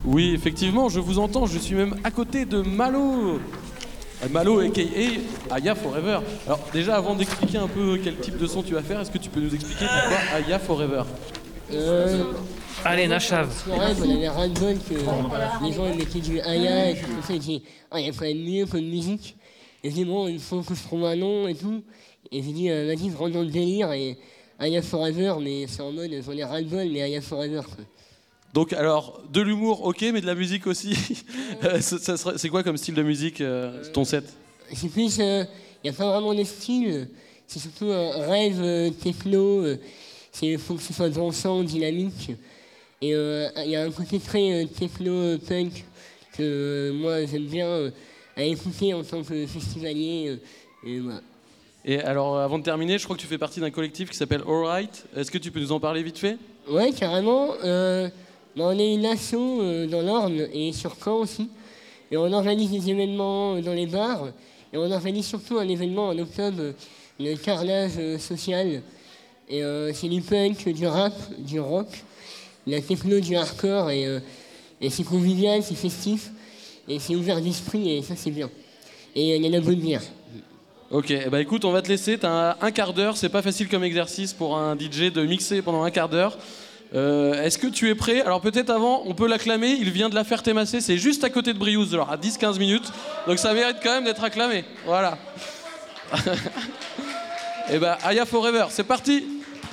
Oui, effectivement, je vous entends, je suis même à côté de Malo. Malo a.k.a. Aya Forever. Alors déjà, avant d'expliquer un peu quel type de son tu vas faire, est-ce que tu peux nous expliquer pourquoi Aya Forever? Allez, Nachav. Ouais, on avait ras-le-bol que les gens ils mettaient du Aya et tout ça, ils disaient « Ah, il y a quand même mieux comme musique ». Et j'ai dit « Bon, il faut que je trouve un nom et tout ». Et j'ai dit « Vas-y, je rentre dans le délire » et Aya Forever, mais c'est en mode j'en ai ras-le-bol, mais Aya Forever quoi. Donc alors, de l'humour, ok, mais de la musique aussi. C'est quoi comme style de musique, ton set? C'est plus, il n'y a pas vraiment de style, c'est surtout un rêve techno, il faut que ce soit dansant, dynamique. Et il y a un côté très techno-punk que moi j'aime bien à écouter en tant que festivalier. Et voilà. Et alors, avant de terminer, je crois que tu fais partie d'un collectif qui s'appelle Alright. Est-ce que tu peux nous en parler vite fait? Ouais, carrément. On est une asso dans l'Orne et sur Caen aussi. Et on organise des événements dans les bars. Et on organise surtout un événement en octobre, le carnage social. Et c'est du punk, du rap, du rock, de la techno, du hardcore. Et c'est convivial, c'est festif. Et c'est ouvert d'esprit et ça c'est bien. Et il y a de la bonne bière. Ok, bah écoute, on va te laisser. T'as un quart d'heure. C'est pas facile comme exercice pour un DJ de mixer pendant un quart d'heure. Est-ce que tu es prêt? Alors peut-être avant, on peut l'acclamer, il vient de la Ferté-Massé, c'est juste à côté de Briouze, alors à 10-15 minutes, donc ça mérite quand même d'être acclamé, voilà. Et bah Aya Forever, c'est parti.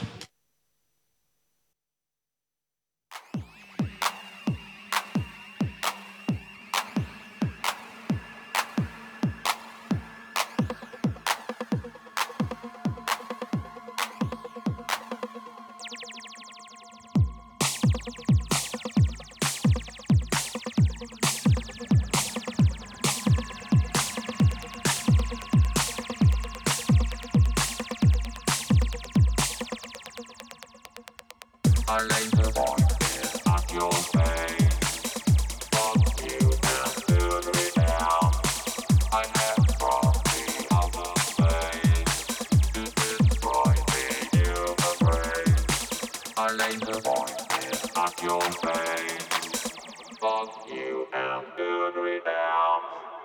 I laid the voices at your face. Fuck you and stood me down. I have brought the outer space to destroy the human race. I laid the voices at your face. Fuck you and stood me down.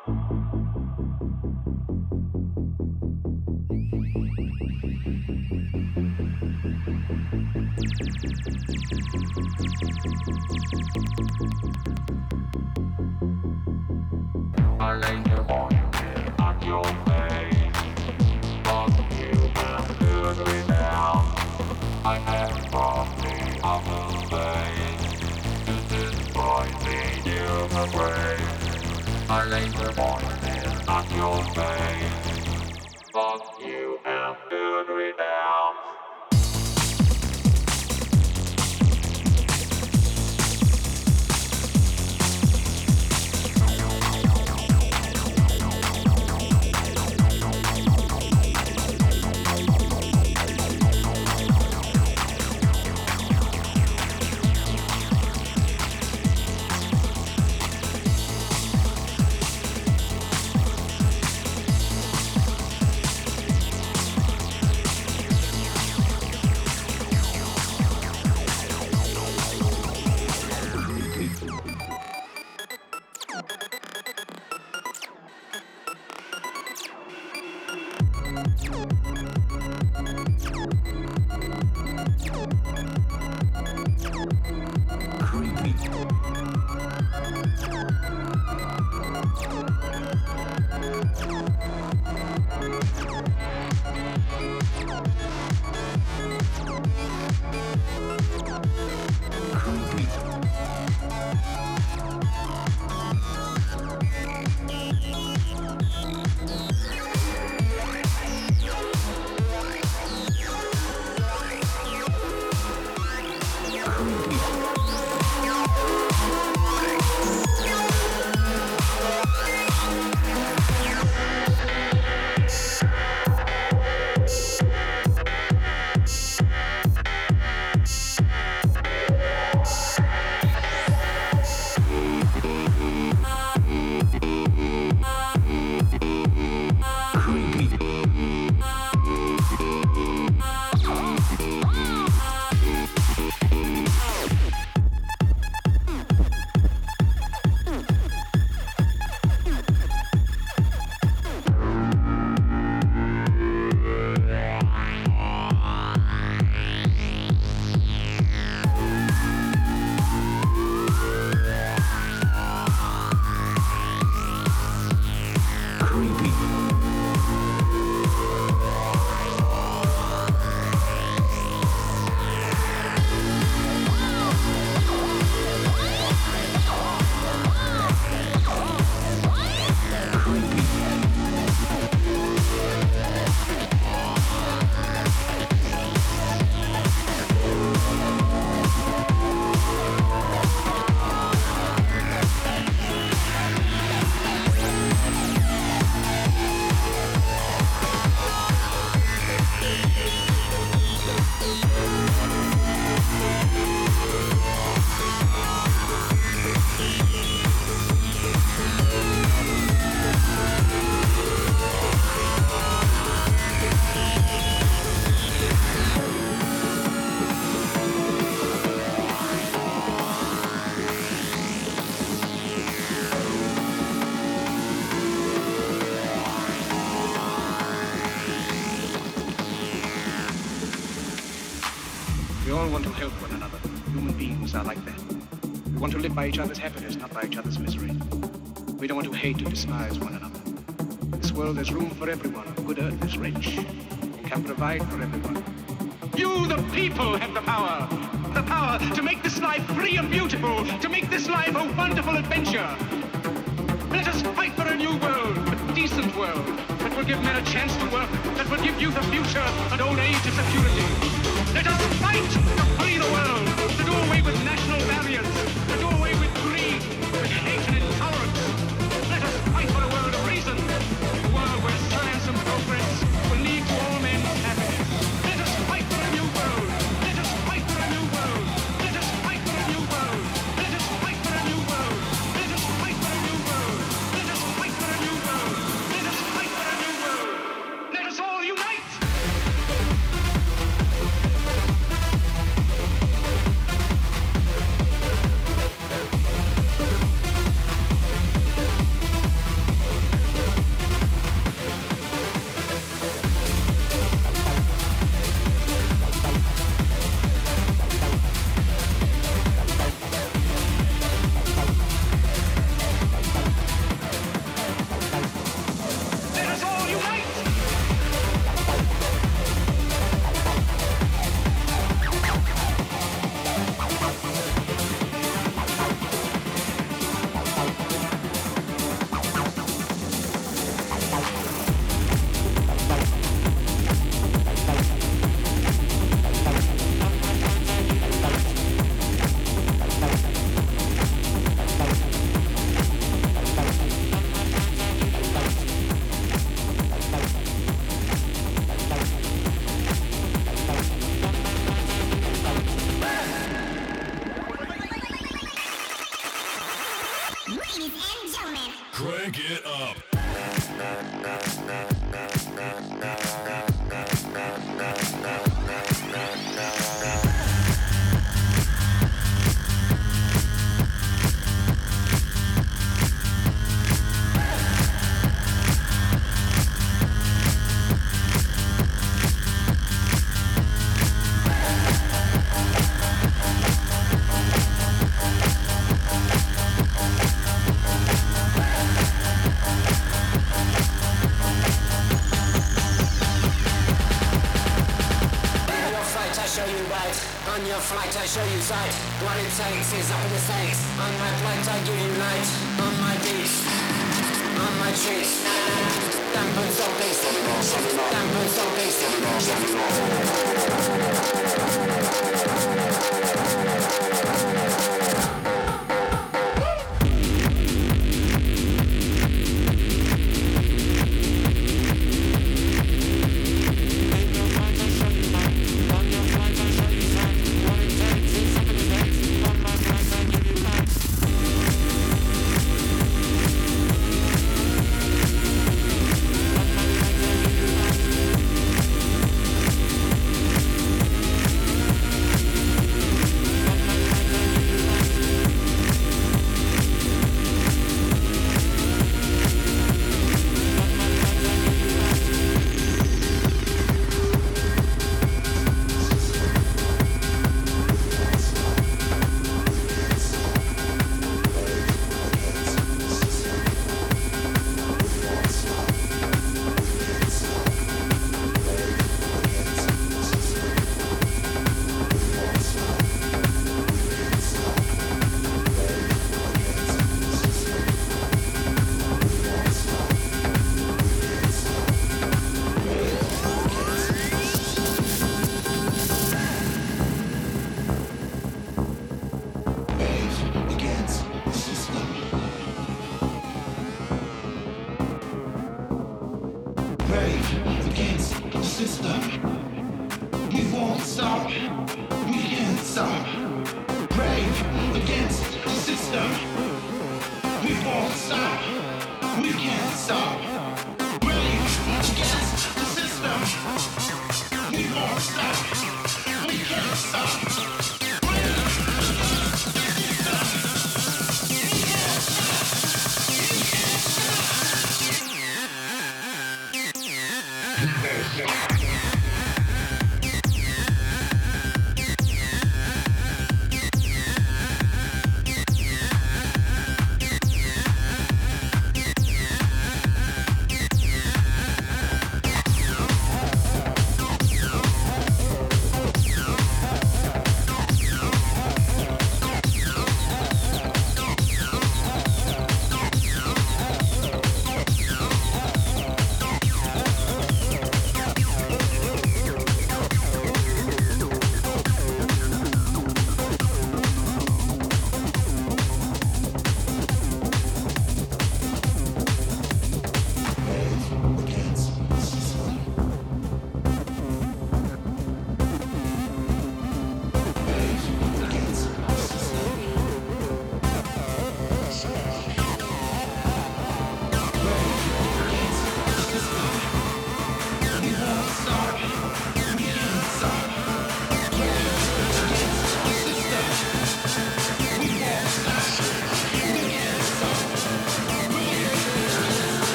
I laid the voices at your face. Fuck you and stood me down. I have brought the outer space to destroy the human race. I laid the voices at your face. Fuck you and stood me down. want to help one another. Human beings are like that. We want to live by each other's happiness, not by each other's misery. We don't want to hate or despise one another. In this world there's room for everyone. Good earth is rich and can provide for everyone. You, the people, have the power. The power to make this life free and beautiful, to make this life a wonderful adventure. Let us fight for a new world, a decent world, that will give men a chance to work, that will give youth a future and old age a security. Let us fight to free the world, to do away with national barriers, to do away with greed, with hate and intolerance. Let us fight for a world of reason, a world where science and progress will lead to all men's happiness. Let us fight for a new world. Let us fight for a new world. Let us fight for a new world. Let us fight for a new world. Let us fight for a new world. Let us fight for a new world. Let us fight for a new world. Let us all unite. Let us all unite. Ladies and gentlemen, Crank it up. On your flight, I show you sight. What it takes is up in the stakes. On my flight, I give you light. On my beats, on my trees. Dampen so bass, dampen so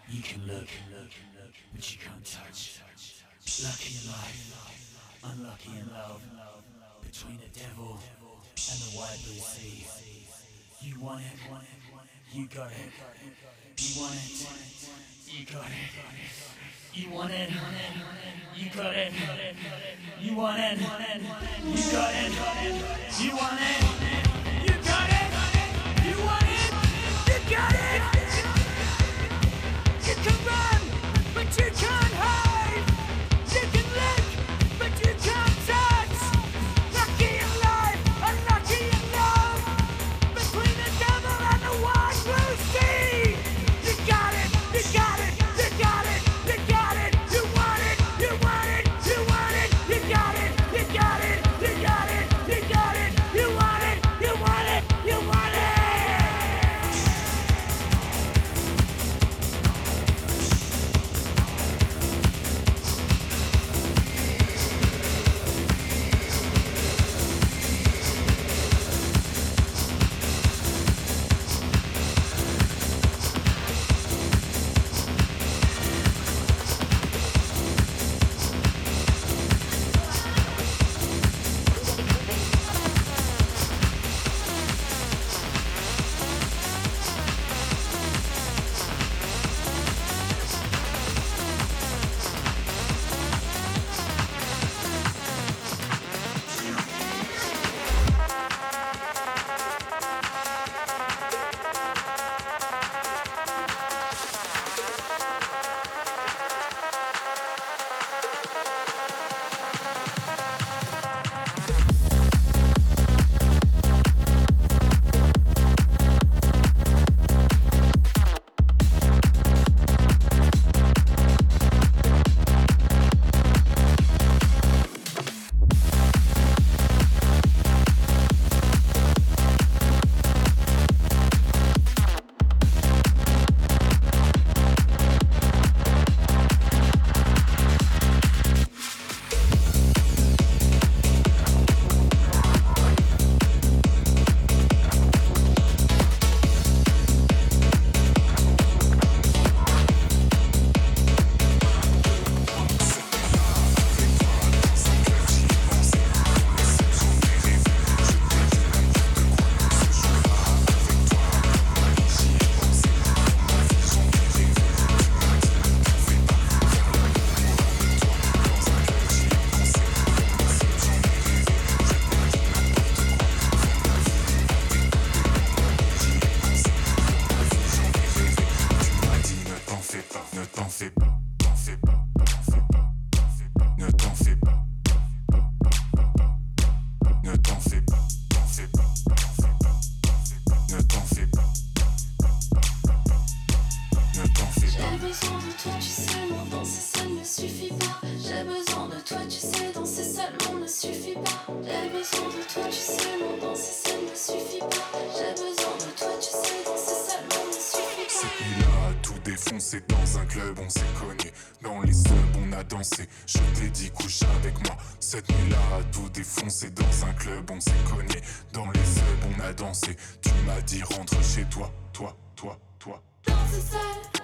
You can look, but you can't touch. Lucky in life, unlucky in love. Between the devil and the wide blue sea. You want it, you got it. You want it, you got it. You want it, you got it. You want it, you got it. You want it, you got it. You want it, you got it. You can run, but you can't hide. You can lick, but you can't touch. Lucky in life, unlucky in love. Between the devil and the wide blue sea. You got it, you got it, you got it, you got it. You want it, you want it, you want it. You got it, you got it, you got it, you got it. You want it, you want it, you want it. C'est dans un club, on s'est cogné. Dans les subs, on a dansé. Je t'ai dit couche avec moi. Cette nuit-là, à tout défoncer. Dans un club, on s'est cogné. Dans les subs, on a dansé. Tu m'as dit rentre chez toi, toi. Dans ce seul